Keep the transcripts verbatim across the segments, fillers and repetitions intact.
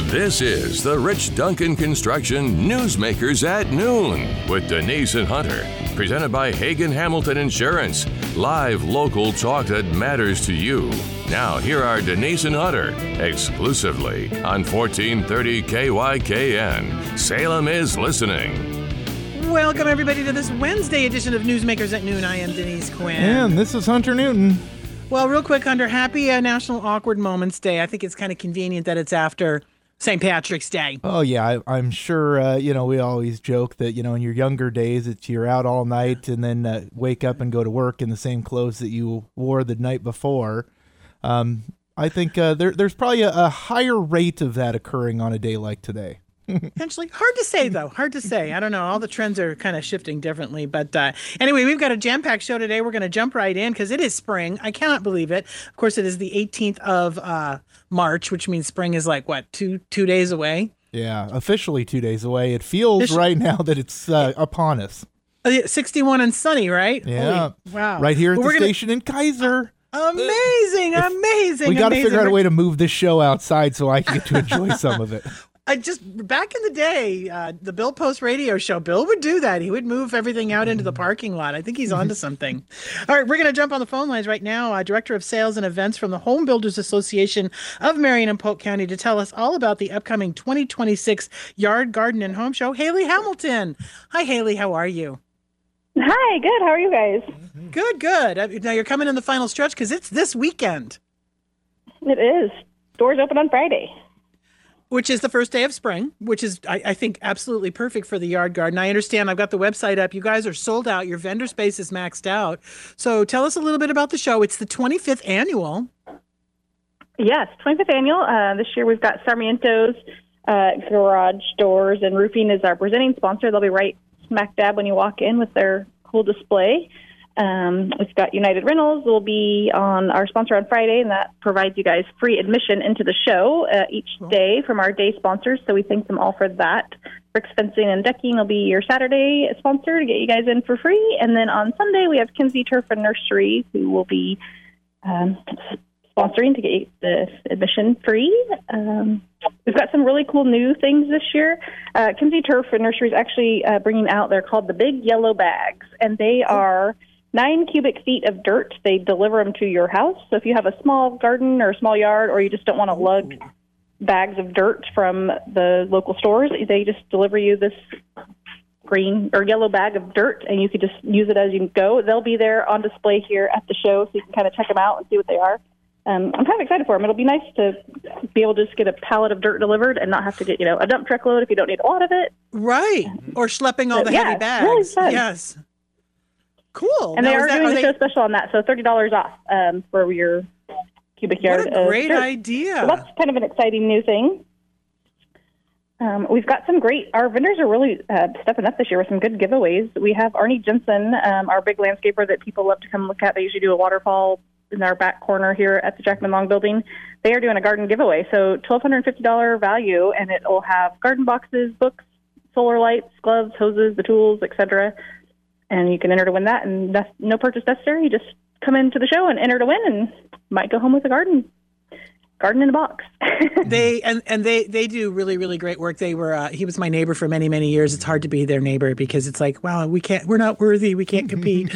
This is the Rich Duncan Construction Newsmakers at Noon with Denise and Hunter. Presented by Hagen Hamilton Insurance. Live local talk that matters to you. Now, here are Denise and Hunter, exclusively on fourteen thirty K Y K N. Salem is listening. Welcome, everybody, to this Wednesday edition of Newsmakers at Noon. I am Denise Quinn. And this is Hunter Newton. Well, real quick, Hunter, happy uh, National Awkward Moments Day. I think it's kind of convenient that it's after Saint Patrick's Day. Oh, yeah. I, I'm sure, uh, you know, we always joke that, you know, in your younger days, it's you're out all night and then uh, wake up and go to work in the same clothes that you wore the night before. Um, I think uh, there, there's probably a, a higher rate of that occurring on a day like today. Potentially. Hard to say, though. Hard to say. I don't know. All the trends are kind of shifting differently. But uh, anyway, we've got a jam-packed show today. We're going to jump right in because it is spring. I cannot believe it. Of course, it is the eighteenth of uh, March, which means spring is like, what, two two days away? Yeah, officially two days away. It feels this, right now that it's uh, upon us. sixty-one and sunny, right? Yeah. Holy, wow. Right here at well, the gonna, station in Kaiser. Amazing, if, amazing. We got to amazing. figure out a way to move this show outside so I can get to enjoy some of it. I just, back in the day, uh, the Bill Post radio show, Bill would do that. He would move everything out into the parking lot. I think he's onto something. All right, we're going to jump on the phone lines right now. Uh, Director of Sales and Events from the Home Builders Association of Marion and Polk County to tell us all about the upcoming twenty twenty-six Yard, Garden, and Home Show, Haley Hamilton. Hi, Haley. How are you? Hi, good. How are you guys? Good, good. Uh, now you're coming in the final stretch because it's this weekend. It is. Doors open on Friday. Which is the first day of spring, which is, I, I think, absolutely perfect for the Yard Garden. I understand. I've got the website up. You guys are sold out. Your vendor space is maxed out. So tell us a little bit about the show. It's the twenty-fifth annual. Yes, twenty-fifth annual. Uh, this year we've got Sarmiento's uh, Garage Doors and Roofing is our presenting sponsor. They'll be right smack dab when you walk in with their cool display. Um, we've got United Rentals will be on our sponsor on Friday, and that provides you guys free admission into the show uh, each day from our day sponsors. So we thank them all for that. Bricks Fencing and Decking will be your Saturday sponsor to get you guys in for free. And then on Sunday, we have Kinsey Turf and Nursery, who will be um, sponsoring to get you the admission free. Um, we've got some really cool new things this year. Uh, Kinsey Turf and Nursery is actually uh, bringing out, they're called the Big Yellow Bags, and they are nine cubic feet of dirt. They deliver them to your house. So if you have a small garden or a small yard, or you just don't want to lug bags of dirt from the local stores, they just deliver you this green or yellow bag of dirt, and you can just use it as you go. They'll be there on display here at the show, so you can kind of check them out and see what they are. Um, I'm kind of excited for them. It'll be nice to be able to just get a pallet of dirt delivered and not have to get, you know, a dump truck load if you don't need a lot of it. Right. Or schlepping all so, the yeah, heavy bags. Really fun. Yes. Cool. And now, they are that, doing are the they... show special on that, so thirty dollars off um, for your cubic yard. What a great of dirt. idea. So that's kind of an exciting new thing. Um, we've got some great, our vendors are really uh, stepping up this year with some good giveaways. We have Arnie Jensen, um, our big landscaper that people love to come look at. They usually do a waterfall in our back corner here at the Jackman Long building. They are doing a garden giveaway, so twelve fifty dollars value, and it will have garden boxes, books, solar lights, gloves, hoses, the tools, et cetera. And you can enter to win that, and that's no purchase necessary. You just come into the show and enter to win, and might go home with a garden. Garden in a box. they and, and they they do really really great work. They were uh, he was my neighbor for many many years. It's hard to be their neighbor because it's like, wow, we can't, we're not worthy, we can't compete.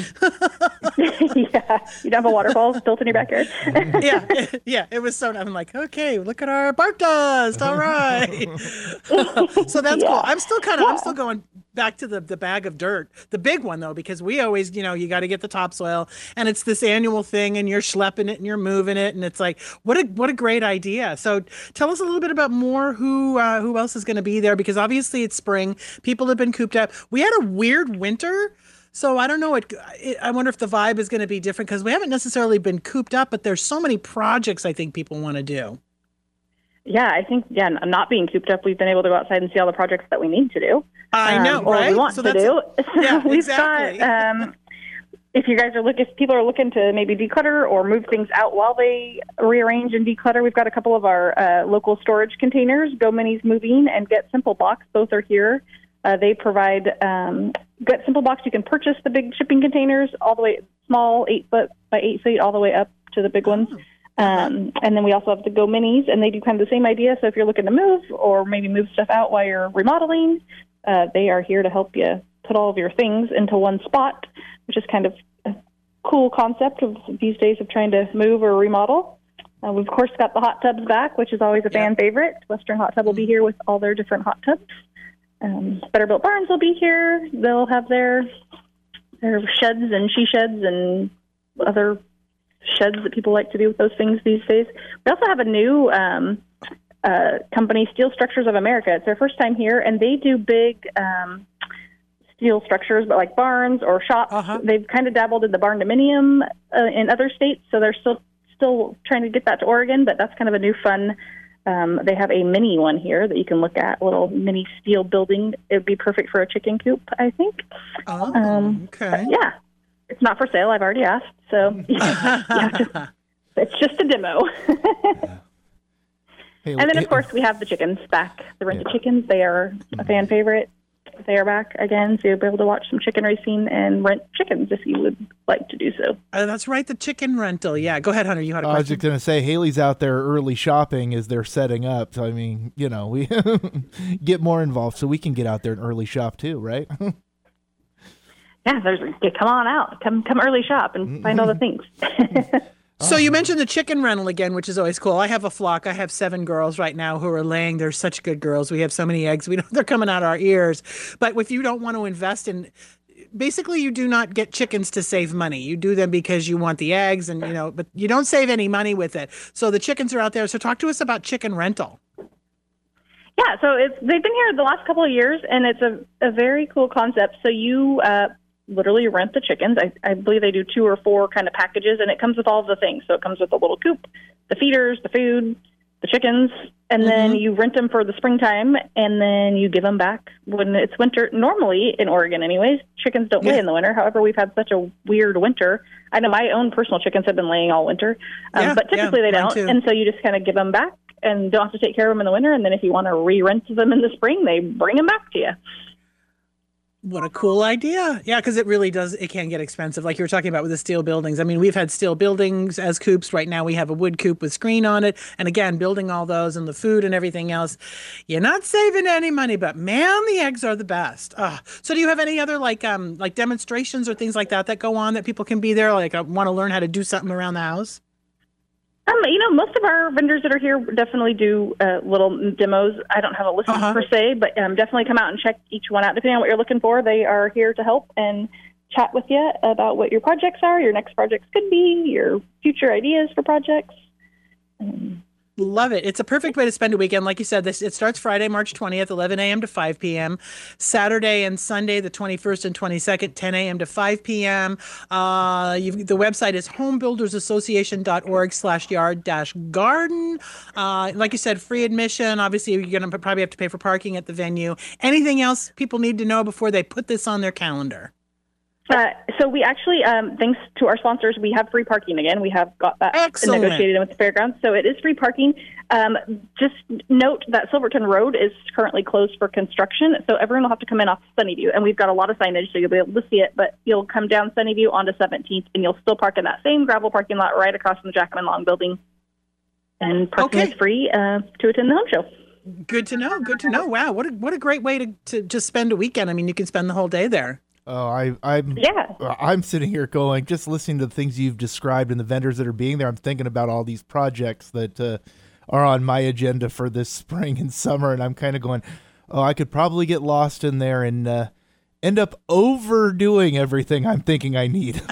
Yeah, you don't have a waterfall built in your backyard. yeah, yeah, it was so. I'm like, okay, look at our bark dust. All right. So that's yeah. cool. I'm still kind of yeah. I'm still going back to the the bag of dirt, the big one though, because we always, you know, you got to get the topsoil, and it's this annual thing, and you're schlepping it and you're moving it, and it's like, what a what a great idea. So tell us a little bit about more who uh, who else is going to be there, because obviously it's spring. People have been cooped up. We had a weird winter, so I don't know. It, it, I wonder if the vibe is going to be different because we haven't necessarily been cooped up, but there's so many projects I think people want to do. Yeah, I think, yeah, not being cooped up, we've been able to go outside and see all the projects that we need to do. I know, um, or right? we want so to do. A, yeah, we've exactly. got, um, if you guys are looking, if people are looking to maybe declutter or move things out while they rearrange and declutter, we've got a couple of our uh, local storage containers, Go Minis Moving and Get Simple Box. Both are here. Uh, they provide um, Get Simple Box. You can purchase the big shipping containers all the way small, eight foot by eight feet, all the way up to the big ones. Um, and then we also have the Go Minis, and they do kind of the same idea. So if you're looking to move or maybe move stuff out while you're remodeling, uh, they are here to help you put all of your things into one spot, which is kind of a cool concept of these days of trying to move or remodel. Uh, we've, of course, got the hot tubs back, which is always a fan yep. favorite. Western Hot Tub will be here with all their different hot tubs. Um, Better Built Barns will be here. They'll have their their sheds and she sheds and other sheds that people like to do with those things these days. We also have a new um, uh, company, Steel Structures of America. It's their first time here, and they do big um, steel structures, but like barns or shops. Uh-huh. They've kind of dabbled in the barn dominium uh, in other states, so they're still still trying to get that to Oregon, but that's kind of a new fun. Um, they have a mini one here that you can look at, a little mini steel building. It would be perfect for a chicken coop, I think. Oh, um, okay. Yeah. It's not for sale. I've already asked. So yeah, to, it's just a demo. hey, and then, of hey, course, we have the chickens back. The rented yeah. chickens. They are a fan favorite. They are back again, so you'll be able to watch some chicken racing and rent chickens if you would like to do so. Uh, that's right, the chicken rental. Yeah, go ahead, Hunter. You had a question. I was just going to say, Haley's out there early shopping as they're setting up. So, I mean, you know, we get more involved so we can get out there and early shop too, right? Yeah, there's come on out, come come early shop and find all the things. So you mentioned the chicken rental again, which is always cool. I have a flock. I have seven girls right now who are laying. They're such good girls. We have so many eggs. We know they're coming out our ears. But if you don't want to invest in, basically you do not get chickens to save money. You do them because you want the eggs, and you know, but you don't save any money with it. So the chickens are out there. So talk to us about chicken rental. Yeah, so it's they've been here the last couple of years, and it's a, a very cool concept. So you uh, literally rent the chickens. I, I believe they do two or four kind of packages, and it comes with all of the things. So it comes with a little coop, the feeders, the food, the chickens, and mm-hmm. then you rent them for the springtime, and then you give them back when it's winter. Normally, in Oregon anyways, chickens don't yeah. lay in the winter. However, we've had such a weird winter. I know my own personal chickens have been laying all winter, um, yeah, but typically yeah, they don't. Too. And so you just kind of give them back and don't have to take care of them in the winter. And then if you want to re-rent them in the spring, they bring them back to you. What a cool idea. Yeah, because it really does, it can get expensive. Like you were talking about with the steel buildings. I mean, we've had steel buildings as coops. Right now we have a wood coop with screen on it. And again, building all those and the food and everything else, you're not saving any money, but man, the eggs are the best. Uh, so do you have any other like um like demonstrations or things like that that go on that people can be there? Like I want to learn how to do something around the house? Um, you know, most of our vendors that are here definitely do uh, little demos. I don't have a list uh-huh. per se, but um, definitely come out and check each one out. Depending on what you're looking for, they are here to help and chat with you about what your projects are, your next projects could be, your future ideas for projects. Um, Love it. It's a perfect way to spend a weekend. Like you said, this it starts Friday, March twentieth, eleven a.m. to five p.m. Saturday and Sunday, the twenty-first and twenty-second, ten a.m. to five p.m. Uh, you've, the website is homebuildersassociation.org slash yard dash garden. Uh, like you said, free admission. Obviously, you're going to probably have to pay for parking at the venue. Anything else people need to know before they put this on their calendar? Uh, so we actually, um, thanks to our sponsors, we have free parking again. We have got that Excellent. negotiated with the fairgrounds. So it is free parking. Um, just note that Silverton Road is currently closed for construction. So everyone will have to come in off Sunnyview. And we've got a lot of signage, so you'll be able to see it. But you'll come down Sunnyview onto seventeenth, and you'll still park in that same gravel parking lot right across from the Jackman Long building. And parking okay. is free uh, to attend the home show. Good to know. Good to know. Wow. What a, what a great way to, to just spend a weekend. I mean, you can spend the whole day there. Oh, I, I'm yeah. I'm sitting here going, just listening to the things you've described and the vendors that are being there. I'm thinking about all these projects that uh, are on my agenda for this spring and summer, and I'm kind of going, oh, I could probably get lost in there and uh, end up overdoing everything I'm thinking I need.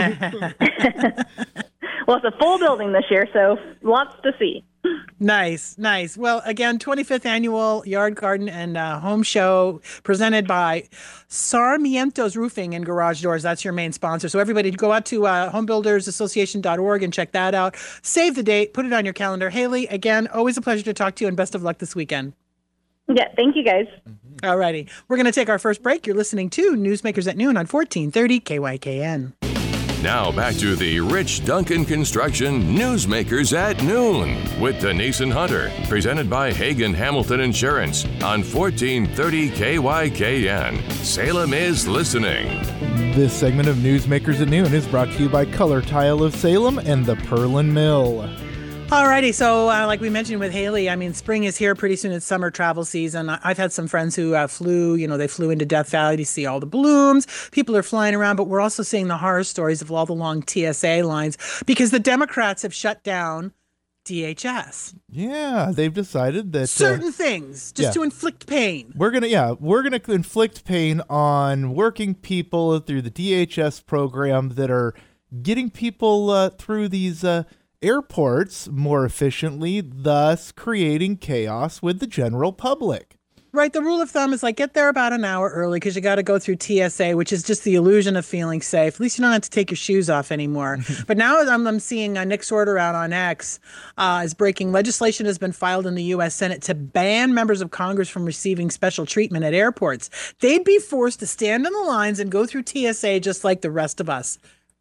Well, it's a full building this year, so lots to see. Nice, nice. Well, again, twenty-fifth Annual Yard Garden and uh, Home Show presented by Sarmiento's Roofing and Garage Doors. That's your main sponsor. So everybody go out to uh, homebuilders association dot org and check that out. Save the date. Put it on your calendar. Haley, again, always a pleasure to talk to you, and best of luck this weekend. Yeah, thank you, guys. Mm-hmm. All righty. We're going to take our first break. You're listening to Newsmakers at Noon on fourteen thirty K Y K N. Now back to the Rich Duncan Construction Newsmakers at Noon with Denise and Hunter, presented by Hagen Hamilton Insurance on fourteen thirty K Y K N. Salem is listening. This segment of Newsmakers at Noon is brought to you by Color Tile of Salem and the Perlin Mill. Alrighty, so uh, like we mentioned with Haley, I mean, spring is here. Pretty soon it's summer travel season. I- I've had some friends who uh, flew, you know, they flew into Death Valley to see all the blooms. People are flying around, but we're also seeing the horror stories of all the long T S A lines because the Democrats have shut down D H S. Yeah, they've decided that Certain uh, things, just yeah. to inflict pain. We're gonna, yeah, we're gonna inflict pain on working people through the D H S program that are getting people uh, through these uh, airports more efficiently, thus creating chaos with the general public. Right. The rule of thumb is like get there about an hour early because you got to go through T S A, which is just the illusion of feeling safe. At least you don't have to take your shoes off anymore. But now I'm, I'm seeing uh, Nick Sorter out on X uh, is breaking legislation has been filed in the U S Senate to ban members of Congress from receiving special treatment at airports. They'd be forced to stand in the lines and go through T S A just like the rest of us.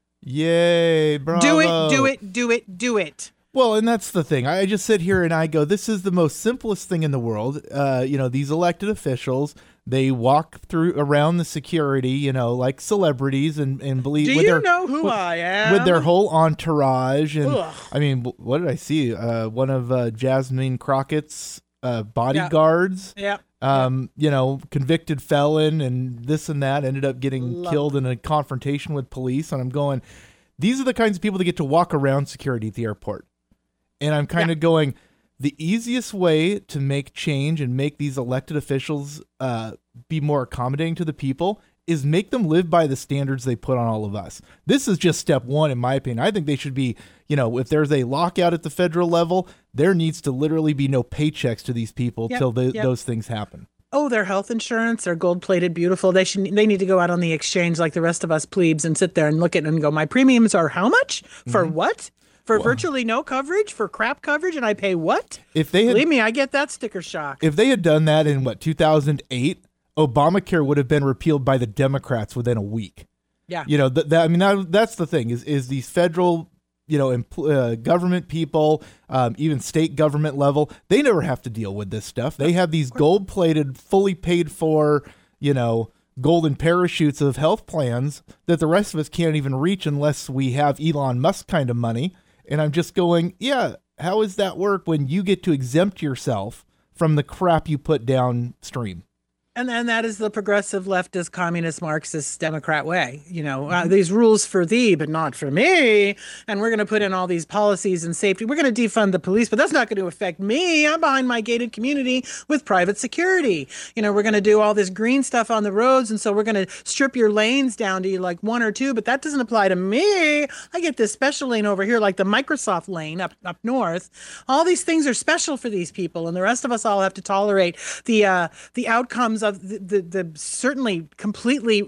Yay, bravo. Do it, do it, do it, do it. Well, and that's the thing. I just sit here and I go, this is the most simplest thing in the world. Uh, you know, these elected officials, they walk through around the security, you know, like celebrities and, and believe. Do with you their, know who with, I am? With their whole entourage. And Ugh. I mean, what did I see? Uh, one of uh, Jasmine Crockett's uh, bodyguards. Yeah. Um, you know, convicted felon and this and that ended up getting Love killed in a confrontation with police. And I'm going, these are the kinds of people that get to walk around security at the airport. And I'm kind Yeah. of going, the easiest way to make change and make these elected officials uh, be more accommodating to the people is make them live by the standards they put on all of us. This is just step one, in my opinion. I think they should be, you know, if there's a lockout at the federal level, there needs to literally be no paychecks to these people Yep, till the, yep. those things happen. Oh, their health insurance, they're gold plated, beautiful. They should. They need to go out on the exchange like the rest of us plebes and sit there and look at it and go, my premiums are how much? For Mm-hmm. what? For virtually no coverage? For crap coverage? And I pay what? If they had, Believe me, I get that sticker shock. if they had done that in what, two thousand eight, Obamacare would have been repealed by the Democrats within a week. Yeah. You know, th- that, I mean, that, that's the thing is, is these federal, you know, empl- uh, government people, um, even state government level, they never have to deal with this stuff. They have these gold plated, fully paid for, you know, golden parachutes of health plans that the rest of us can't even reach unless we have Elon Musk kind of money. And I'm just going, yeah, how does that work when you get to exempt yourself from the crap you put downstream? And then that is the progressive, leftist, communist, Marxist, Democrat way. You know, uh, these rules for thee, but not for me. And we're going to put in all these policies and safety. We're going to defund the police, but that's not going to affect me. I'm behind my gated community with private security. You know, we're going to do all this green stuff on the roads. And so we're going to strip your lanes down to like one or two, but that doesn't apply to me. I get this special lane over here, like the Microsoft lane up, up north. All these things are special for these people. And the rest of us all have to tolerate the, uh, the outcomes of the, the, the certainly completely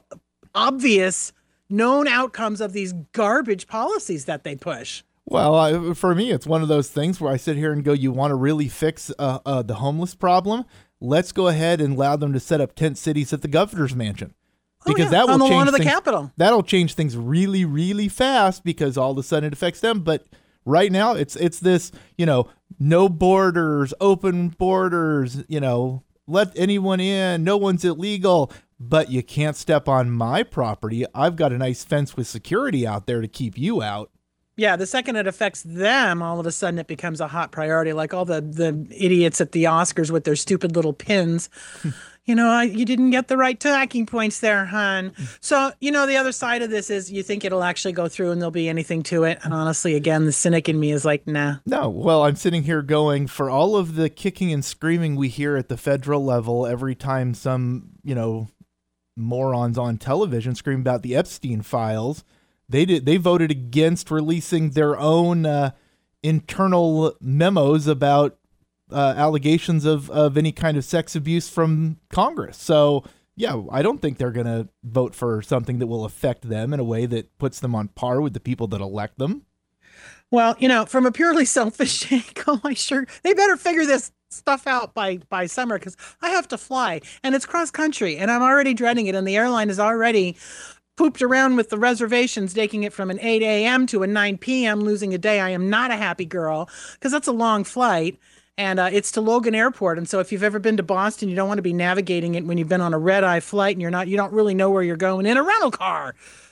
obvious known outcomes of these garbage policies that they push. Well, uh, for me, it's one of those things where I sit here and go, you want to really fix uh, uh, the homeless problem? Let's go ahead and allow them to set up tent cities at the governor's mansion. Because oh, yeah. that will on the change lawn of the things, Capitol. That'll change things really, really fast because all of a sudden it affects them. But right now, it's it's this, you know, no borders, open borders, you know, let anyone in, no one's illegal, but you can't step on my property. I've got a nice fence with security out there to keep you out. Yeah, the second it affects them, all of a sudden it becomes a hot priority, like all the, the idiots at the Oscars with their stupid little pins. You know, I, you didn't get the right talking points there, hon. So, you know, the other side of this is you think it'll actually go through and there'll be anything to it. And honestly, again, the cynic in me is like, nah. No, well, I'm sitting here going, for all of the kicking and screaming we hear at the federal level every time some, you know, morons on television scream about the Epstein files, they did they voted against releasing their own uh, internal memos about uh, allegations of, of any kind of sex abuse from Congress. So, yeah, I don't think they're going to vote for something that will affect them in a way that puts them on par with the people that elect them. Well, you know, from a purely selfish take, oh my sure, they better figure this stuff out by by summer because I have to fly and it's cross country and I'm already dreading it and the airline is already pooped around with the reservations, taking it from an eight a.m. to a nine p.m., losing a day. I am not a happy girl because that's a long flight. And uh, it's to Logan Airport. And so if you've ever been to Boston, you don't want to be navigating it when you've been on a red eye flight and you're not, you don't really know where you're going in a rental car.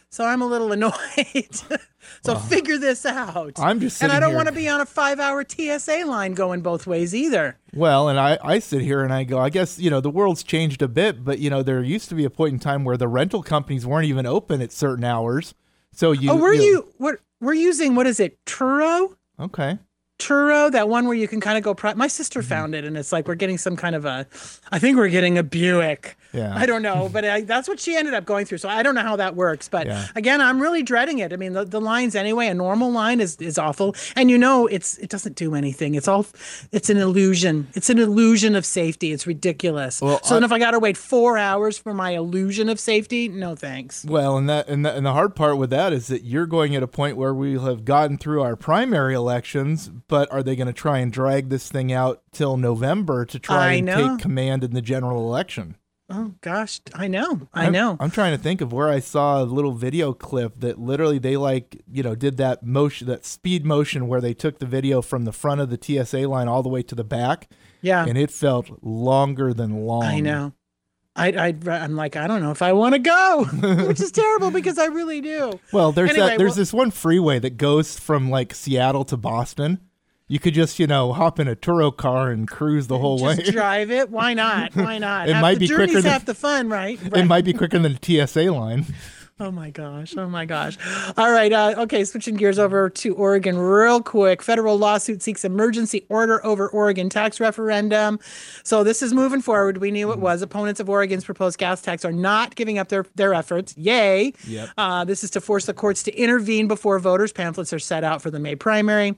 So I'm a little annoyed. so well, figure this out. I'm just and I don't here. want to be on a five-hour T S A line going both ways either. Well, and I, I sit here and I go, I guess, you know, the world's changed a bit, but, you know, there used to be a point in time where the rental companies weren't even open at certain hours. So you. Oh, were you? you? What we're using? What is it? Turo. Okay. Turo, that one where you can kind of go. Pri- My sister Mm-hmm. found it, and it's like we're getting some kind of a. I think we're getting a Buick. Yeah. I don't know, but I, that's what she ended up going through. So I don't know how that works. But Yeah. again, I'm really dreading it. I mean, the, the lines anyway. A normal line is, is awful, and you know, it's it doesn't do anything. It's all, it's an illusion. It's an illusion of safety. It's ridiculous. Well, so I- then if I got to wait four hours for my illusion of safety, no thanks. Well, and that and, that, and the hard part with that is that you're going at a point where we have gotten through our primary elections, but are they going to try and drag this thing out till November to try I and know. take command in the general election? Oh gosh, I know, I I'm- know. I'm trying to think of where I saw a little video clip that literally they like, you know, did that motion, that speed motion where they took the video from the front of the T S A line all the way to the back. Yeah. And it felt longer than long. I know. I, I, I'm like, I don't know if I want to go, which is terrible because I really do. Well, there's Anyway, that, there's well- this one freeway that goes from like Seattle to Boston. You could just, you know, hop in a Turo car and cruise the whole Just way. drive it. Why not? Why not? It Half might the be quicker journey's than- half the fun, right? It Right. might be quicker than a T S A line. Oh my gosh. Oh my gosh. All right. Uh, okay. Switching gears over to Oregon real quick. Federal lawsuit seeks emergency order over Oregon tax referendum. So this is moving forward. We knew it was. Opponents of Oregon's proposed gas tax are not giving up their, their efforts. Yay. Yep. Uh, this is to force the courts to intervene before voters' pamphlets are set out for the May primary.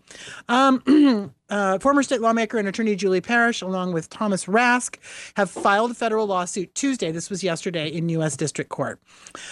Um, Uh, former state lawmaker and attorney Julie Parrish, along with Thomas Rask, have filed a federal lawsuit Tuesday. This was yesterday in U S District Court.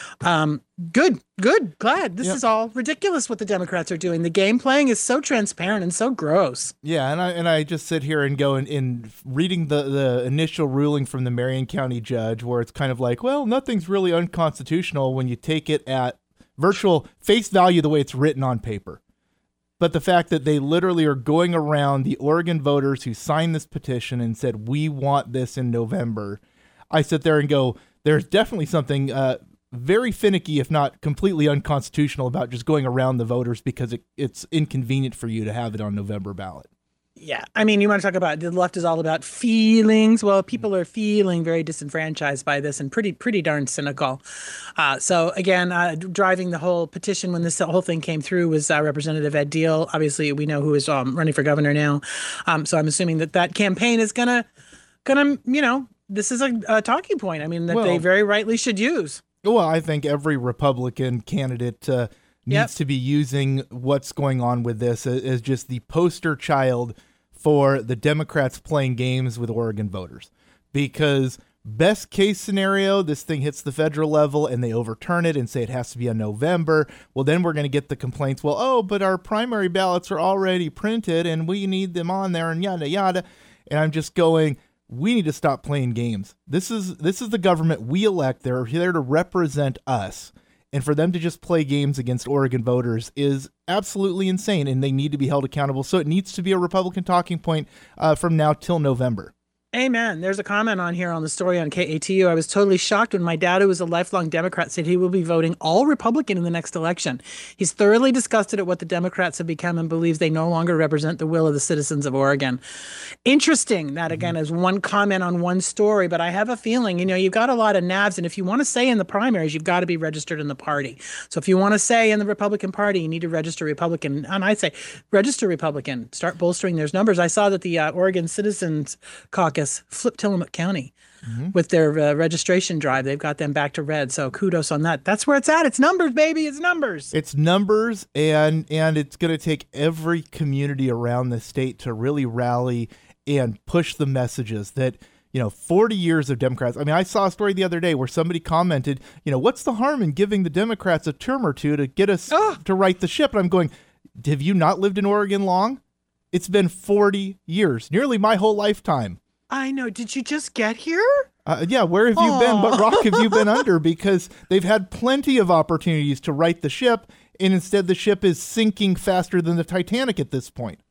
Um, good, good, glad. This Yep. is all ridiculous what the Democrats are doing. The game playing is so transparent and so gross. Yeah, and I and I just sit here and go and in reading the, the initial ruling from the Marion County judge where it's kind of like, well, nothing's really unconstitutional when you take it at virtual face value the way it's written on paper. But the fact that they literally are going around the Oregon voters who signed this petition and said, we want this in November, I sit there and go, there's definitely something uh, very finicky, if not completely unconstitutional, about just going around the voters because it, it's inconvenient for you to have it on November ballot. Yeah. I mean, you want to talk about the left is all about feelings. Well, people are feeling very disenfranchised by this and pretty, pretty darn cynical. Uh, so again, uh, driving the whole petition when this whole thing came through was uh, Representative Ed Deal. Obviously, we know who is um, running for governor now. Um, so I'm assuming that that campaign is gonna, gonna, you know, this is a, a talking point. I mean, that Well- they very rightly should use. Well, I think every Republican candidate uh, needs Yep. to be using what's going on with this as, as just the poster child for the Democrats playing games with Oregon voters. Because best case scenario, this thing hits the federal level and they overturn it and say it has to be on November. Well, then we're going to get the complaints. Well, oh, but our primary ballots are already printed and we need them on there and yada, yada. And I'm just going, we need to stop playing games. This is this is the government we elect. They're here to represent us. And for them to just play games against Oregon voters is absolutely insane, and they need to be held accountable. So it needs to be a Republican talking point uh, from now till November. Amen. There's a comment on here on the story on K A T U. I was totally shocked when my dad, who was a lifelong Democrat, said he will be voting all Republican in the next election. He's thoroughly disgusted at what the Democrats have become and believes they no longer represent the will of the citizens of Oregon. Interesting. That, again, is one comment on one story, but I have a feeling, you know, you've got a lot of nabs, and if you want to say in the primaries, you've got to be registered in the party. So if you want to say in the Republican Party, you need to register Republican. And I say, register Republican. Start bolstering those numbers. I saw that the uh, Oregon Citizens Caucus flipped Tillamook County mm-hmm. with their uh, registration drive. They've got them back to red. So kudos on that. That's where it's at. It's numbers, baby. It's numbers. It's numbers, and and it's going to take every community around the state to really rally and push the messages that, you know, forty years of Democrats. I mean, I saw a story the other day where somebody commented, you know, what's the harm in giving the Democrats a term or two to get us oh. to right the ship? And I'm going, have you not lived in Oregon long? It's been forty years, nearly my whole lifetime. I know. Did you just get here? Uh, yeah, where have you Aww. been? What rock have you been under? Because they've had plenty of opportunities to right the ship, and instead the ship is sinking faster than the Titanic at this point.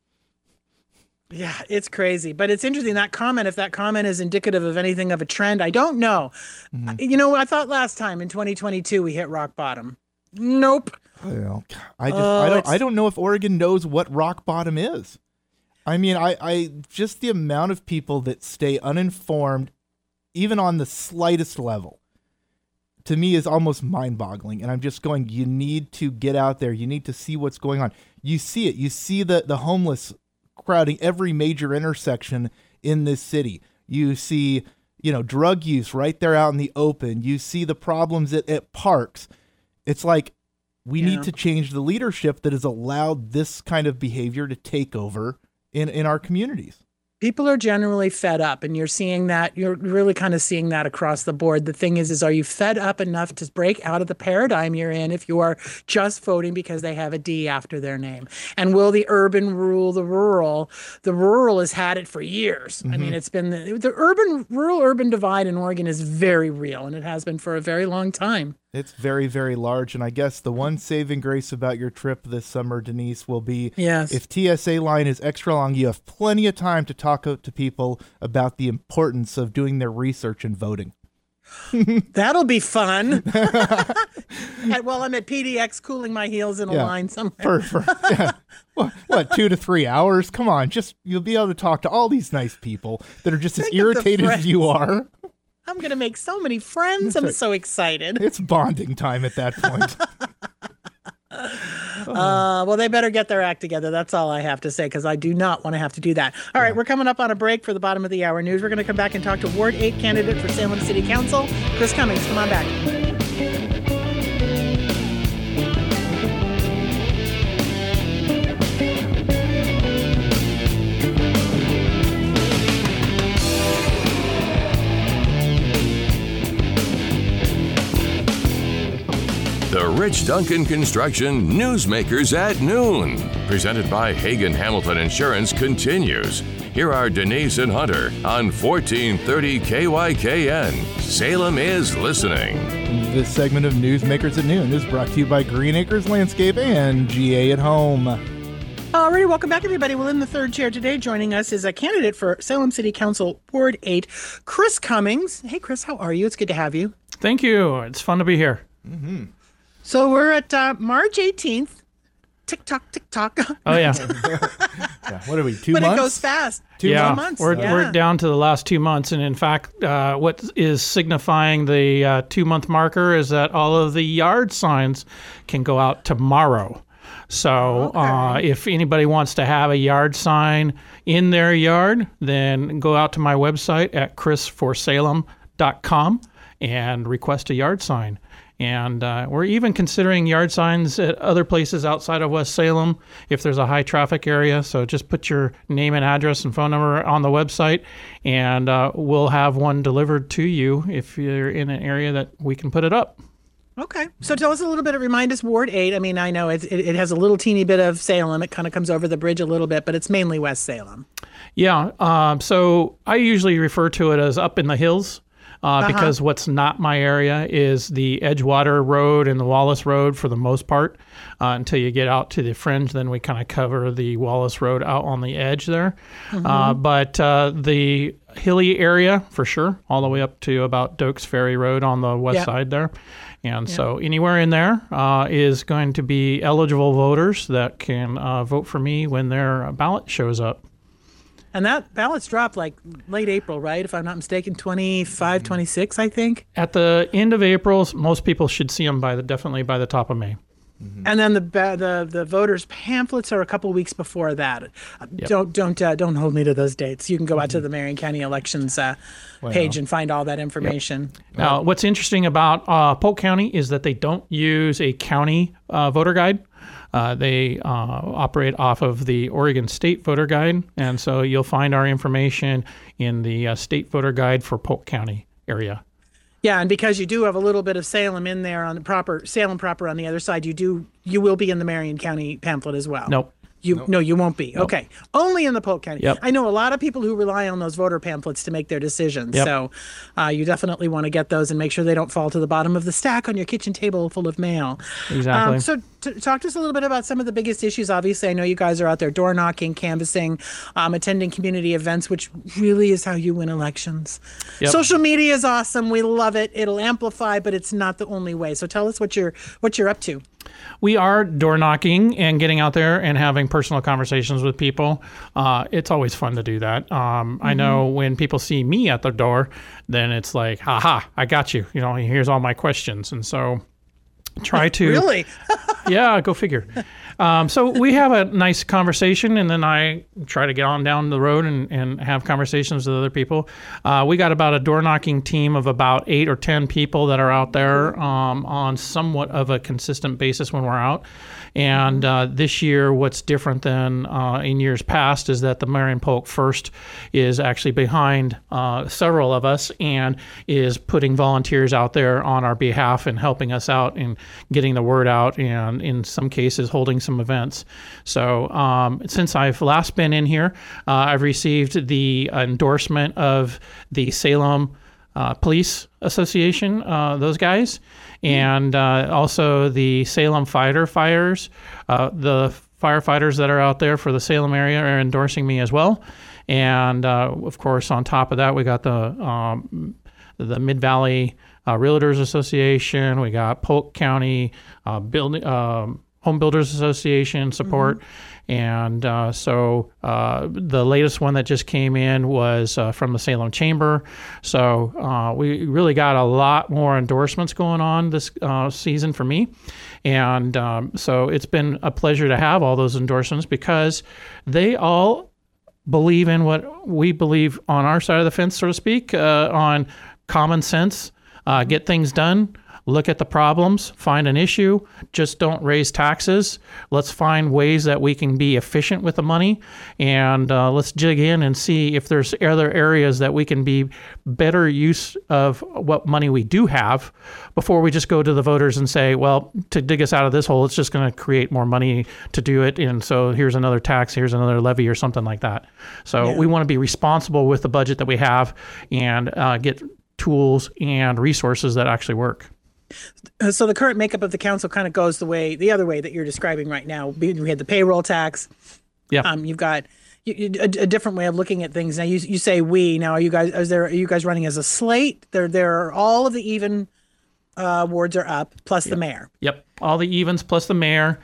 Yeah, it's crazy. But it's interesting, that comment, if that comment is indicative of anything of a trend, I don't know. Mm-hmm. You know, I thought last time in twenty twenty-two we hit rock bottom. Nope. Well, I just Oh, I don't it's- I don't know if Oregon knows what rock bottom is. I mean, I, I just the amount of people that stay uninformed, even on the slightest level, to me is almost mind-boggling. And I'm just going, you need to get out there. You need to see what's going on. You see it. You see the, the homeless crowding every major intersection in this city. You see, you know, drug use right there out in the open. You see the problems at, at parks. It's like we Yeah. need to change the leadership that has allowed this kind of behavior to take over in, in our communities. People are generally fed up, and you're seeing that. You're really kind of seeing that across the board. The thing is, is are you fed up enough to break out of the paradigm you're in if you are just voting because they have a D after their name? And will the urban rule the rural? The rural has had it for years. Mm-hmm. I mean, it's been the, the urban, rural, urban divide in Oregon is very real, and it has been for a very long time. It's very, very large. And I guess the one saving grace about your trip this summer, Denise, will be yes. if T S A line is extra long, you have plenty of time to talk to people about the importance of doing their research and voting. That'll be fun. And while I'm at P D X cooling my heels in a Yeah. line somewhere. For, for, yeah. what, what, two to three hours? Come on. Just you'll be able to talk to all these nice people that are just as Think of the irritated as friends. you are. I'm going to make so many friends. That's I'm right. so excited. It's bonding time at that point. Uh, well, they better get their act together. That's all I have to say, because I do not want to have to do that. All right, we're coming up on a break for the bottom of the hour news. We're going to come back and talk to Ward eight candidate for Salem City Council, Chris Cummings. Come on back. The Rich Duncan Construction Newsmakers at Noon, presented by Hagen Hamilton Insurance, continues. Here are Denise and Hunter on fourteen thirty K Y K N. Salem is listening. This segment of Newsmakers at Noon is brought to you by Green Acres Landscape and G A at Home. Alrighty, welcome back, everybody. Well, in the third chair today, joining us is a candidate for Salem City Council, Ward eight, Chris Cummings. Hey, Chris, how are you? It's good to have you. Thank you. It's fun to be here. Mm-hmm. So we're at uh, March eighteenth. Tick tock, tick tock. Oh, yeah. Yeah, what are we, two but months? it goes fast. Two yeah, months? We're, Yeah. we're down to the last two months. And in fact, uh, what is signifying the uh, two-month marker is that all of the yard signs can go out tomorrow. So uh, if anybody wants to have a yard sign in their yard, then go out to my website at chris for salem dot com and request a yard sign. And uh, we're even considering yard signs at other places outside of West Salem if there's a high traffic area. So just put your name and address and phone number on the website, and uh, we'll have one delivered to you if you're in an area that we can put it up. Okay. So tell us a little bit, remind us Ward eight. I mean, I know it's, it, it has a little teeny bit of Salem. It kind of comes over the bridge a little bit, but it's mainly West Salem. Yeah. Um, so I usually refer to it as up in the hills. Uh, Uh-huh. Because what's not my area is the Edgewater Road and the Wallace Road for the most part. Uh, until you get out to the fringe, then we kind of cover the Wallace Road out on the edge there. Uh, but uh, the hilly area, for sure, all the way up to about Dokes Ferry Road on the west Yeah. side there. And so anywhere in there uh, is going to be eligible voters that can uh, vote for me when their ballot shows up. And that ballots dropped like late April, right? If I'm not mistaken, twenty-five, twenty-six, I think. At the end of April, most people should see them by the definitely by the top of May. And then the ba- the the voters pamphlets are a couple weeks before that. Uh, Don't don't uh, don't hold me to those dates. You can go out to the Marion County Elections uh, page and find all that information. Now, what's interesting about uh, Polk County is that they don't use a county uh, voter guide. Uh, they uh, operate off of the Oregon State Voter Guide, and so you'll find our information in the uh, State Voter Guide for Polk County area. Yeah, and because you do have a little bit of Salem in there on the proper Salem proper on the other side, you do you will be in the Marion County pamphlet as well. Nope. You Nope. no, you won't be. Nope. Okay, only in the Polk County. Yep. I know a lot of people who rely on those voter pamphlets to make their decisions. Yep. So, uh, you definitely want to get those and make sure they don't fall to the bottom of the stack on your kitchen table full of mail. Exactly. Um, so, t- talk to us a little bit about some of the biggest issues. Obviously, I know you guys are out there door knocking, canvassing, um, attending community events, which really is how you win elections. Yep. Social media is awesome. We love it. It'll amplify, but it's not the only way. So, tell us what you're what you're up to. We are door knocking and getting out there and having personal conversations with people. Uh, it's always fun to do that. Um, mm-hmm. I know when people see me at the door, then it's like, haha, I got you. You know, here's all my questions. And so try to Really? yeah, go figure. Um, so we have a nice conversation, and then I try to get on down the road and, and have conversations with other people. Uh, we got about a door knocking team of about eight or ten people that are out there um, on somewhat of a consistent basis when we're out. And uh, this year, what's different than uh, in years past is that the Marion Polk First is actually behind uh, several of us and is putting volunteers out there on our behalf and helping us out and getting the word out, and in some cases holding some events. So um, since I've last been in here, uh, I've received the endorsement of the Salem uh, Police Association, uh, those guys, and uh, also the Salem Fighter Fires. Uh, the firefighters that are out there for the Salem area are endorsing me as well. And uh, of course, on top of that, we got the um, the Mid Valley uh, Realtors Association. We got Polk County uh, building. Um, Home Builders Association support. Mm-hmm. And uh, so uh, the latest one that just came in was uh, from the Salem Chamber. So uh, we really got a lot more endorsements going on this uh, season for me. And um, so it's been a pleasure to have all those endorsements because they all believe in what we believe on our side of the fence, so to speak, uh, on common sense, uh, get things done. Look at the problems, find an issue, just don't raise taxes. Let's find ways that we can be efficient with the money, and uh, let's dig in and see if there's other areas that we can be better use of what money we do have before we just go to the voters and say, well, to dig us out of this hole, it's just going to create more money to do it, and so here's another tax, here's another levy or something like that. So Yeah. we want to be responsible with the budget that we have and uh, get tools and resources that actually work. Uh, So the current makeup of the council kind of goes the way, the other way that you're describing right now. We we had the payroll tax. Yeah. Um, you've got you, you, a, a different way of looking at things. Now you you say we. Now are you guys? Is there? Are you guys running as a slate? There there are all of the even uh, wards are up plus the mayor. Yep, all the evens plus the mayor.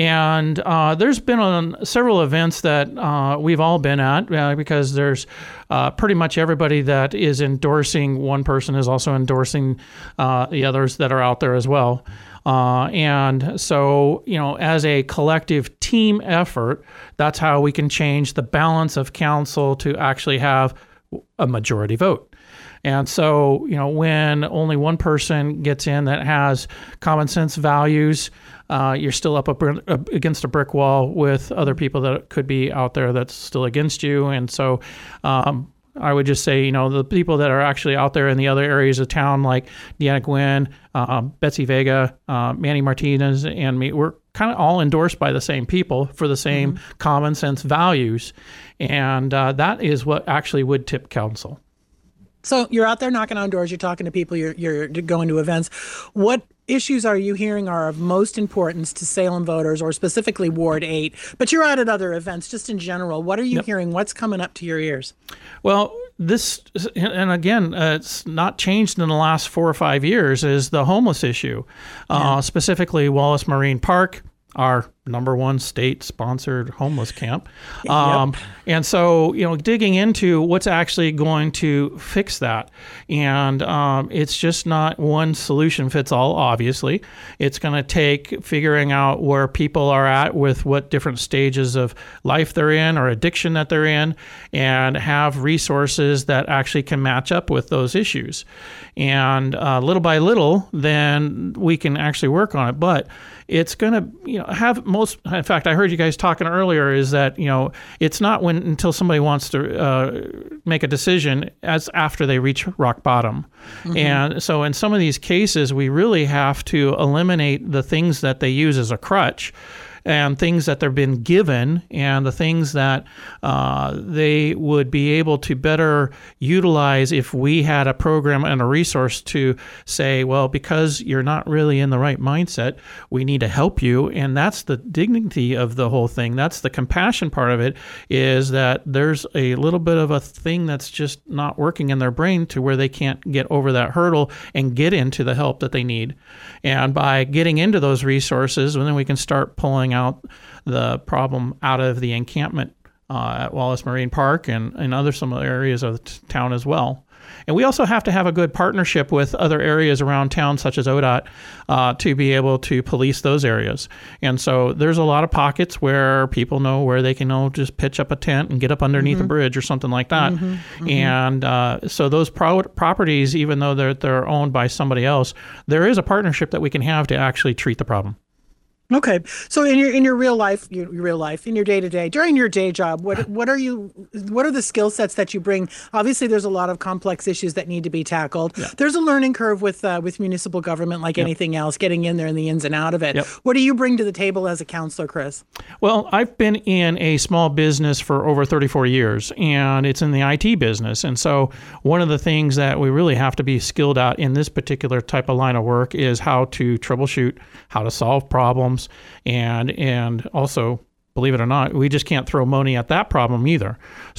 And uh, there's been on several events that uh, we've all been at uh, because there's uh, pretty much everybody that is endorsing one person is also endorsing uh, the others that are out there as well. Uh, and so, you know, as a collective team effort, that's how we can change the balance of council to actually have a majority vote. And so, you know, when only one person gets in that has common sense values, uh, you're still up, up against a brick wall with other people that could be out there that's still against you. And so um, I would just say, you know, the people that are actually out there in the other areas of town, like Deanna Gwynn, uh, Betsy Vega, uh, Manny Martinez, and me, we're kind of all endorsed by the same people for the same mm-hmm. common sense values. And uh, that is what actually would tip council. So you're out there knocking on doors, you're talking to people, you're you're going to events. What issues are you hearing are of most importance to Salem voters, or specifically Ward eight? But you're out at other events, just in general. What are you yep. hearing? What's coming up to your ears? Well, this, and again, uh, it's not changed in the last four or five years, is the homeless issue, yeah. uh, specifically Wallace Marine Park, our number one state-sponsored homeless camp. Um, yep. And so, you know, digging into what's actually going to fix that. And um, it's just not one solution fits all, obviously. It's going to take figuring out where people are at with what different stages of life they're in or addiction that they're in, and have resources that actually can match up with those issues. And uh, little by little, then we can actually work on it. But it's going to, you know, have most, in fact, I heard you guys talking earlier, is that, you know, it's not when until somebody wants to uh, make a decision as after they reach rock bottom. Mm-hmm. And so in some of these cases, we really have to eliminate the things that they use as a crutch and things that they've been given and the things that uh, they would be able to better utilize if we had a program and a resource to say, well, because you're not really in the right mindset, we need to help you. And that's the dignity of the whole thing. That's the compassion part of it, is that there's a little bit of a thing that's just not working in their brain to where they can't get over that hurdle and get into the help that they need. And by getting into those resources, then we can start pulling out the problem out of the encampment uh, at Wallace Marine Park and, and other some other areas of the t- town as well. And we also have to have a good partnership with other areas around town, such as O D O T, uh, to be able to police those areas. And so there's a lot of pockets where people know where they can know, just pitch up a tent and get up underneath mm-hmm. a bridge or something like that. Mm-hmm. Mm-hmm. And uh, so those pro- properties, even though they're they're owned by somebody else, there is a partnership that we can have to actually treat the problem. Okay, so in your in your real life, your, your real life, in your day to day, during your day job, what what are you? What are the skill sets that you bring? Obviously, there's a lot of complex issues that need to be tackled. Yeah. There's a learning curve with uh, with municipal government, like yep. anything else, getting in there and the ins and out of it. Yep. What do you bring to the table as a counselor, Chris? Well, I've been in a small business for over thirty-four years, and it's in the I T business. And so one of the things that we really have to be skilled at in this particular type of line of work is how to troubleshoot, how to solve problems. And and also, believe it or not, we just can't throw money at that problem either.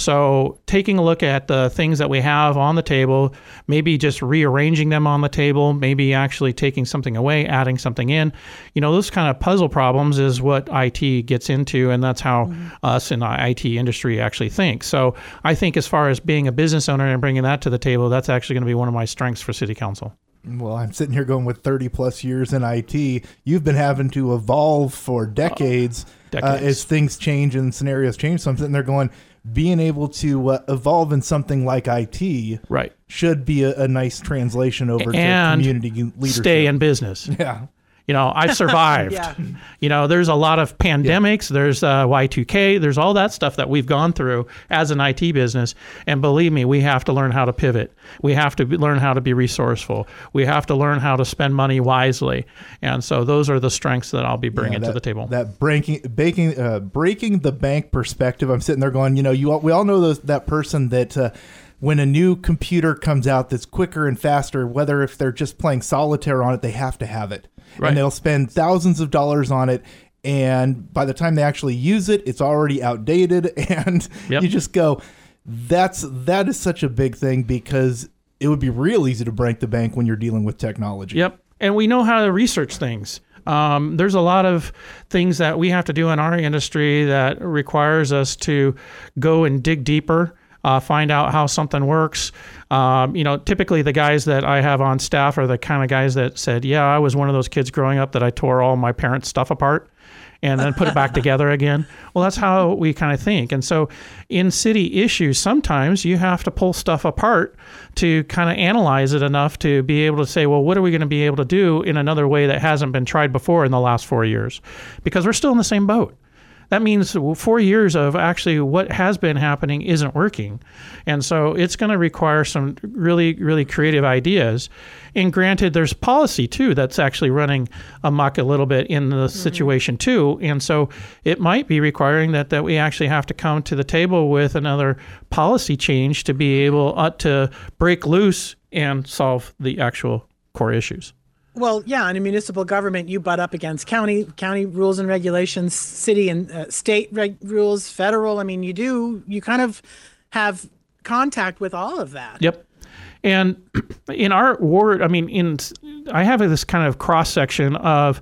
So taking a look at the things that we have on the table, maybe just rearranging them on the table, maybe actually taking something away, adding something in, you know, those kind of puzzle problems is what I T gets into, and that's how mm-hmm. us in the I T industry actually think. So I think as far as being a business owner and bringing that to the table, that's actually going to be one of my strengths for City Council. Well, I'm sitting here going with thirty plus years in I T. You've been having to evolve for decades, oh, decades. Uh, as things change and scenarios change. So I'm sitting there going, being able to uh, evolve in something like I T right. should be a, a nice translation over and to community leadership. Stay in business. Yeah. You know, I've survived. yeah. You know, there's a lot of pandemics. Yeah. There's uh, Y two K. There's all that stuff that we've gone through as an I T business. And believe me, we have to learn how to pivot. We have to be, learn how to be resourceful. We have to learn how to spend money wisely. And so those are the strengths that I'll be bringing yeah, that, to the table. That breaking, baking, uh, breaking the bank perspective. I'm sitting there going, you know, you all, we all know those, that person that uh, when a new computer comes out that's quicker and faster, whether if they're just playing solitaire on it, they have to have it. Right. And they'll spend thousands of dollars on it, and by the time they actually use it, it's already outdated. And yep. you just go, that's that is such a big thing, because it would be real easy to break the bank when you're dealing with technology. Yep. And we know how to research things. Um, there's a lot of things that we have to do in our industry that requires us to go and dig deeper. Uh, find out how something works. Um, you know, typically the guys that I have on staff are the kind of guys that said, yeah, I was one of those kids growing up that I tore all my parents' stuff apart and then put it back together again. Well, that's how we kind of think. And so in city issues, sometimes you have to pull stuff apart to kind of analyze it enough to be able to say, well, what are we going to be able to do in another way that hasn't been tried before in the last four years? Because we're still in the same boat. That means four years of actually what has been happening isn't working. And so it's going to require some really, really creative ideas. And granted, there's policy, too, that's actually running amok a little bit in the mm-hmm. situation, too. And so it might be requiring that, that we actually have to come to the table with another policy change to be able uh, to break loose and solve the actual core issues. Well, yeah, in a municipal government, you butt up against county county rules and regulations, city and uh, state reg- rules, federal. I mean, you do, you kind of have contact with all of that. Yep. And in our ward, I mean, in I have this kind of cross section of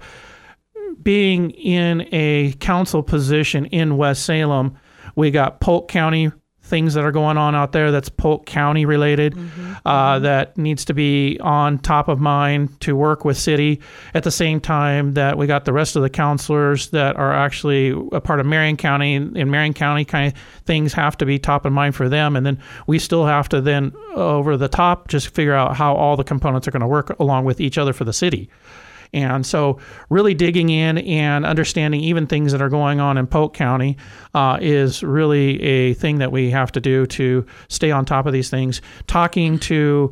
being in a council position in West Salem. We got Polk County things that are going on out there that's Polk County related, mm-hmm. uh, that needs to be on top of mind to work with city. At the same time that we got the rest of the counselors that are actually a part of Marion County, and Marion County kind of things have to be top of mind for them. And then we still have to then over the top just figure out how all the components are going to work along with each other for the city. And so really digging in and understanding even things that are going on in Polk County uh, is really a thing that we have to do to stay on top of these things. Talking to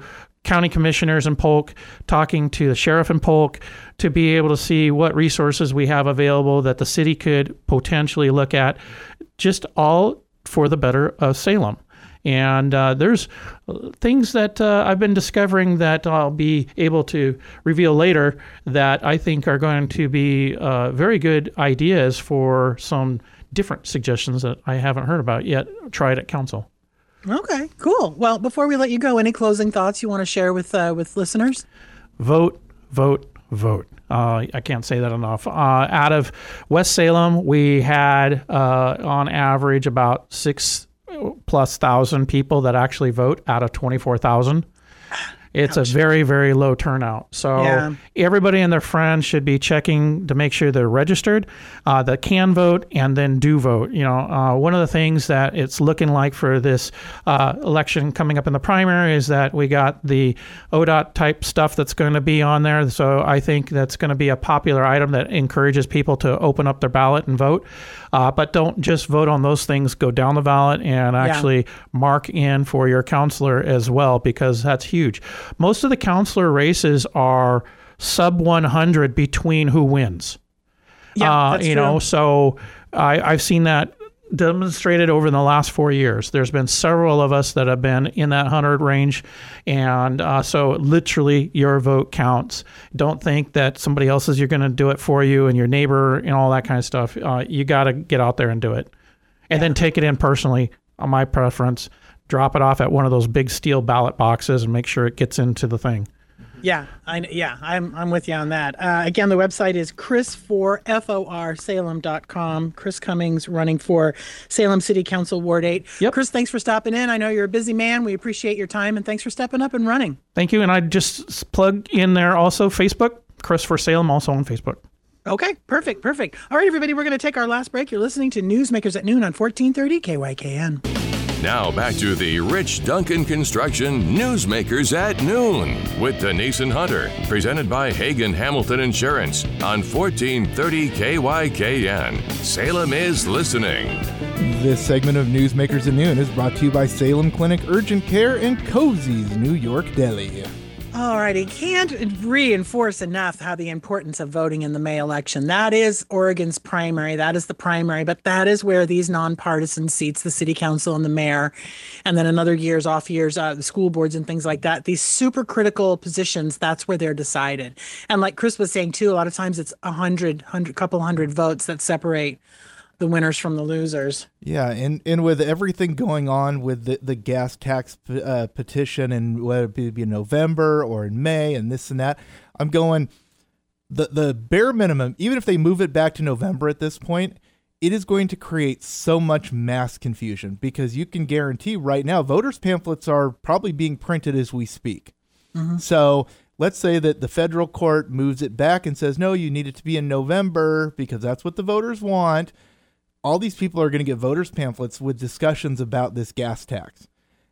county commissioners in Polk, talking to the sheriff in Polk, to be able to see what resources we have available that the city could potentially look at, just all for the better of Salem. And uh, there's things that uh, I've been discovering that I'll be able to reveal later that I think are going to be uh, very good ideas for some different suggestions that I haven't heard about yet, tried at council. Okay, cool. Well, before we let you go, any closing thoughts you want to share with uh, with listeners? Vote, vote, vote. Uh, I can't say that enough. Uh, out of West Salem, we had uh, on average about six plus thousand people that actually vote out of twenty-four thousand. It's Ouch. a very, very low turnout. So yeah. everybody and their friends should be checking to make sure they're registered, uh, that can vote and then do vote. You know, uh, one of the things that it's looking like for this uh, election coming up in the primary is that we got the O D O T type stuff that's going to be on there. So I think that's going to be a popular item that encourages people to open up their ballot and vote. Uh, but don't just vote on those things. Go down the ballot and actually yeah. mark in for your counselor as well, because that's huge. Most of the counselor races are sub one hundred between who wins. Yeah, uh, that's you true. know, so I, I've seen that demonstrated over the last four years. There's been several of us that have been in that one hundred range. And uh, so literally your vote counts. Don't think that somebody else is you're going to do it for you and your neighbor and all that kind of stuff. Uh, you got to get out there and do it. And yeah. then take it in personally, on my preference. Drop it off at one of those big steel ballot boxes and make sure it gets into the thing. Yeah, I, yeah, I'm I'm with you on that. Uh, again, the website is chris for F O R Salem dot com. Chris Cummings running for Salem City Council Ward eight. Yep. Chris, thanks for stopping in. I know you're a busy man. We appreciate your time, and thanks for stepping up and running. Thank you. And I just plug in there also Facebook, Chris for Salem, also on Facebook. Okay, perfect, perfect. All right, everybody, we're going to take our last break. You're listening to Newsmakers at Noon on fourteen thirty K Y K N. Now back to the Rich Duncan Construction Newsmakers at Noon with Denise and Hunter, presented by Hagen Hamilton Insurance on fourteen thirty K Y K N. Salem is listening. This segment of Newsmakers at Noon is brought to you by Salem Clinic Urgent Care and Cozy's New York Deli. All righty, can't reinforce enough how the importance of voting in the May election. That is Oregon's primary. That is the primary, but that is where these nonpartisan seats, the city council and the mayor, and then another years, off years, uh, the school boards and things like that, these super critical positions, that's where they're decided. And like Chris was saying too, a lot of times it's a hundred, hundred, couple hundred votes that separate the winners from the losers. Yeah, and, and with everything going on with the, the gas tax uh, petition, and whether it be in November or in May and this and that, I'm going, the, the bare minimum, even if they move it back to November at this point, it is going to create so much mass confusion, because you can guarantee right now voters' pamphlets are probably being printed as we speak. Mm-hmm. So let's say that the federal court moves it back and says, no, you need it to be in November because that's what the voters want. All these people are going to get voters' pamphlets with discussions about this gas tax.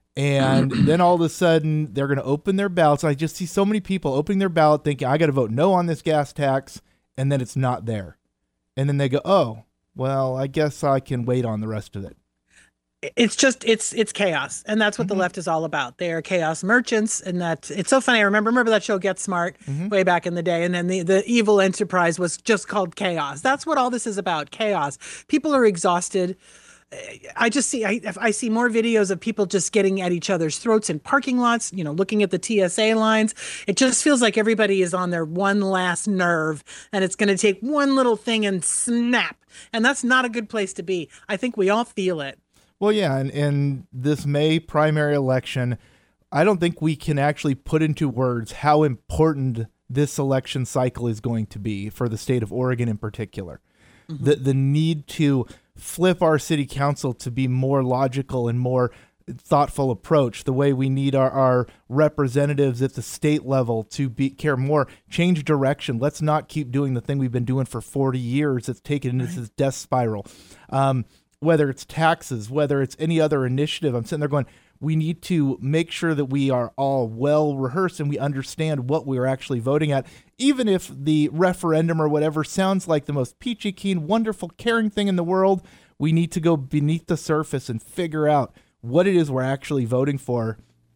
And then all of a sudden, they're going to open their ballots. I just see so many people opening their ballot thinking, I got to vote no on this gas tax, and then it's not there. And then they go, oh, well, I guess I can wait on the rest of it. It's just, it's it's chaos. And that's what mm-hmm. the left is all about. They are chaos merchants. And that it's so funny. I remember, remember that show Get Smart mm-hmm. way back in the day. And then the, the evil enterprise was just called chaos. That's what all this is about, chaos. People are exhausted. I just see, I, I see more videos of people just getting at each other's throats in parking lots, you know, looking at the T S A lines. It just feels like everybody is on their one last nerve, and it's going to take one little thing and snap. And that's not a good place to be. I think we all feel it. Well, yeah, and in this May primary election, I don't think we can actually put into words how important this election cycle is going to be for the state of Oregon in particular. Mm-hmm. The the need to flip our city council to be more logical and more thoughtful approach, the way we need our, our representatives at the state level to be care more, change direction. Let's not keep doing the thing we've been doing for forty years that's taken into this death spiral. Um, whether it's taxes, whether it's any other initiative, I'm sitting there going, we need to make sure that we are all well rehearsed and we understand what we're actually voting at. Even if the referendum or whatever sounds like the most peachy keen, wonderful, caring thing in the world, we need to go beneath the surface and figure out what it is we're actually voting for.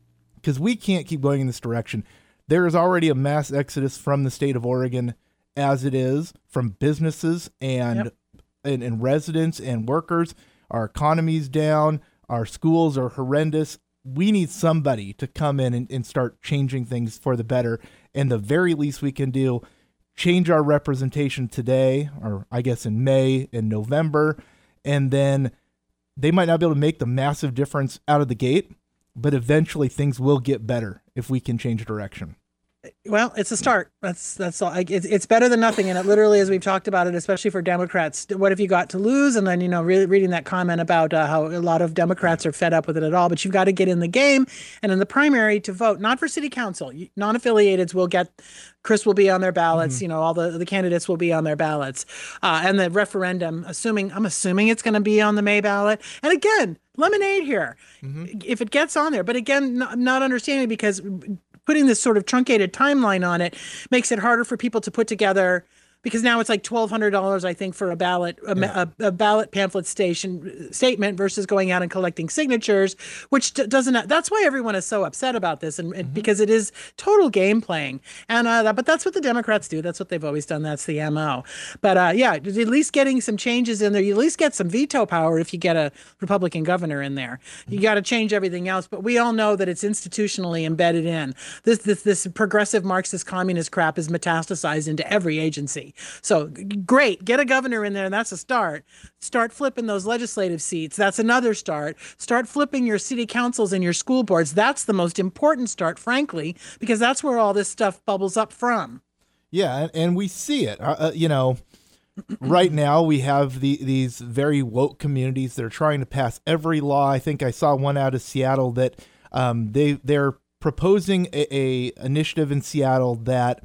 because we can't keep going in this direction. There is already a mass exodus from the state of Oregon as it is, from businesses and, yep. and, and residents and workers. Our economy's down. Our schools are horrendous. We need somebody to come in and, and start changing things for the better. And the very least we can do, change our representation today, or I guess in May and November, and then they might not be able to make the massive difference out of the gate, but eventually things will get better if we can change direction. Well, it's a start. That's that's all. It's it's better than nothing, and it literally, as we've talked about it, especially for Democrats. What have you got to lose? And then you know, really reading that comment about uh, how a lot of Democrats are fed up with it at all. But you've got to get in the game and in the primary to vote, not for city council. Non-affiliateds will get. Chris will be on their ballots. Mm-hmm. You know, all the, the candidates will be on their ballots, uh, and the referendum. Assuming I'm assuming it's going to be on the May ballot. And again, lemonade here, mm-hmm. if it gets on there. But again, not, not understanding because. Putting this sort of truncated timeline on it makes it harder for people to put together, because now it's like twelve hundred dollars, I think, for a ballot, a, yeah. a, a ballot pamphlet station statement versus going out and collecting signatures, which d- doesn't. That's why everyone is so upset about this, and, and mm-hmm. because it is total game playing. And uh, but that's what the Democrats do. That's what they've always done. That's the M O. But uh, yeah, at least getting some changes in there. You at least get some veto power if you get a Republican governor in there. Mm-hmm. You got to change everything else. But we all know that it's institutionally embedded in this. This this progressive Marxist communist crap is metastasized into every agency. So great, get a governor in there, and that's a start. Start flipping those legislative seats. That's another start. Start flipping your city councils and your school boards. That's the most important start, frankly, because that's where all this stuff bubbles up from. Yeah, and, and we see it. Uh, you know, right now we have the, these very woke communities that are trying to pass every law. I think I saw one out of Seattle that um, they they're proposing a, a initiative in Seattle that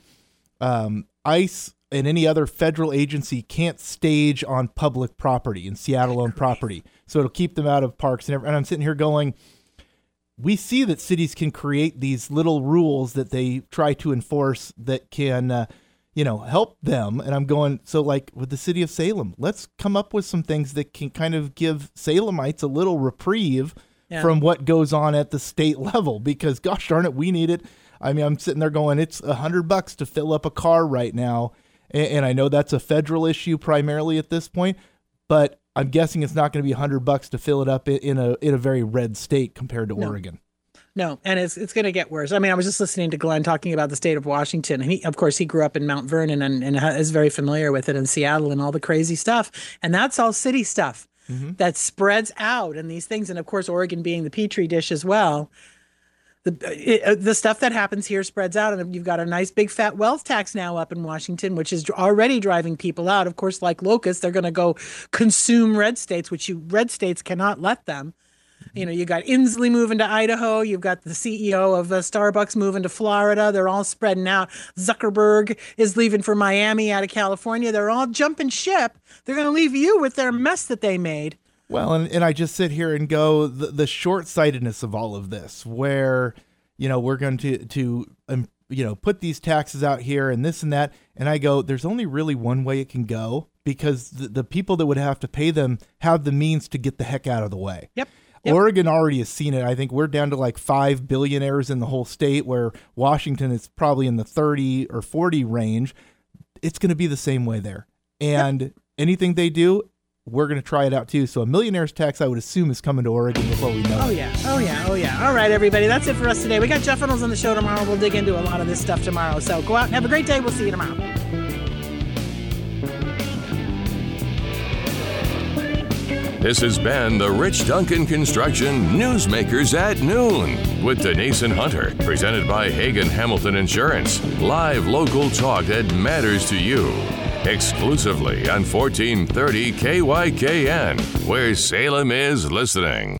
um, ICE and any other federal agency can't stage on public property, in Seattle-owned property. So it'll keep them out of parks and everything. And I'm sitting here going, we see that cities can create these little rules that they try to enforce that can, uh, you know, help them. And I'm going, so like with the city of Salem, let's come up with some things that can kind of give Salemites a little reprieve yeah. from what goes on at the state level, because gosh darn it, we need it. I mean, I'm sitting there going, it's a hundred bucks to fill up a car right now. And I know that's a federal issue primarily at this point, but I'm guessing it's not going to be a hundred bucks to fill it up in a in a very red state compared to no. Oregon. No, and it's it's going to get worse. I mean, I was just listening to Glenn talking about the state of Washington, and he, of course, he grew up in Mount Vernon and, and is very familiar with it in Seattle and all the crazy stuff, and that's all city stuff mm-hmm. that spreads out and these things, and of course, Oregon being the petri dish as well. The it, the stuff that happens here spreads out, and you've got a nice big fat wealth tax now up in Washington, which is already driving people out. Of course, like locusts, they're going to go consume red states, which you red states cannot let them. You know, you got Inslee moving to Idaho. You've got the C E O of uh, Starbucks moving to Florida. They're all spreading out. Zuckerberg is leaving for Miami out of California. They're all jumping ship. They're going to leave you with their mess that they made. Well, and, and I just sit here and go, the, the short-sightedness of all of this, where, you know, we're going to, to um, you know, put these taxes out here and this and that. And I go, there's only really one way it can go, because the, the people that would have to pay them have the means to get the heck out of the way. Yep. Yep. Oregon already has seen it. I think we're down to like five billionaires in the whole state, where Washington is probably in the thirty or forty range. It's going to be the same way there. And yep. anything they do, we're going to try it out too. So a millionaire's tax, I would assume, is coming to Oregon before we know oh, it. yeah. Oh, yeah. Oh, yeah. All right, everybody. That's it for us today. We got Jeff Reynolds on the show tomorrow. We'll dig into a lot of this stuff tomorrow. So go out and have a great day. We'll see you tomorrow. This has been the Rich Duncan Construction Newsmakers at Noon with Denise and Hunter, presented by Hagen Hamilton Insurance. Live local talk that matters to you. Exclusively on fourteen thirty K Y K N, where Salem is listening.